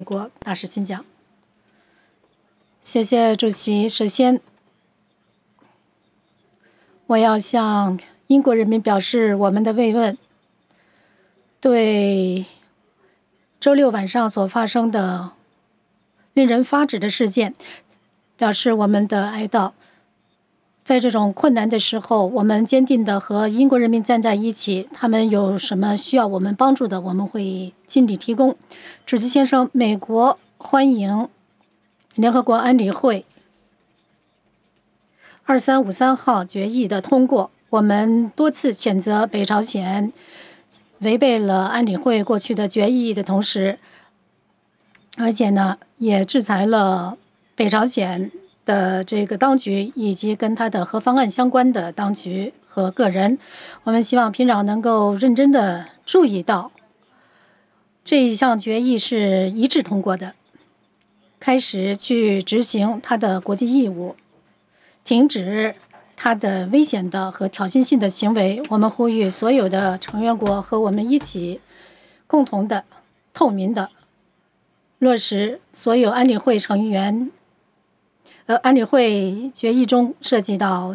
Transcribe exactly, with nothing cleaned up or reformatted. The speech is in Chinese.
国大使请讲。谢谢主席。首先，我要向英国人民表示我们的慰问，对周六晚上所发生的令人发指的事件表示我们的哀悼。在这种困难的时候，我们坚定地和英国人民站在一起，他们有什么需要我们帮助的，我们会尽力提供。主席先生，美国欢迎联合国安理会二三五三号决议的通过。我们多次谴责北朝鲜违背了安理会过去的决议的同时，而且呢，也制裁了北朝鲜的这个当局以及跟他的核方案相关的当局和个人。我们希望平壤能够认真地注意到这一项决议是一致通过的，开始去执行他的国际义务，停止他的危险的和挑衅性的行为。我们呼吁所有的成员国和我们一起共同的透明的落实所有安理会成员呃，安理会决议中涉及到